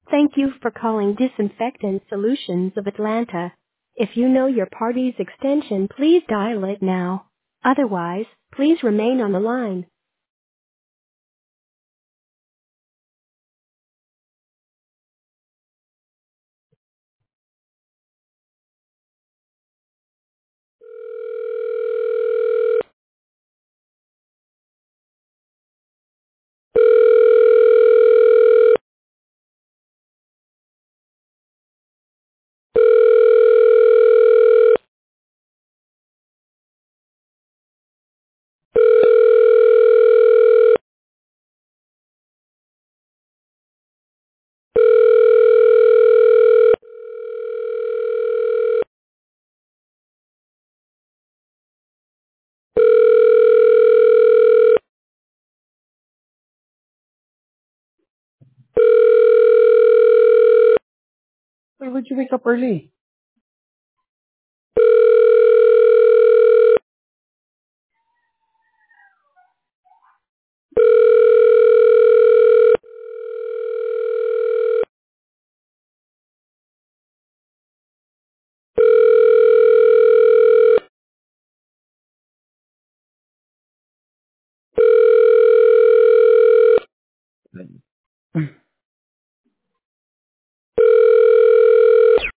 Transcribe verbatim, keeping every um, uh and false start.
Thank you for calling Disinfectant Solutions of Atlanta. If you know your party's extension, please dial it now. Otherwise, please remain on the line. Why would you wake up early?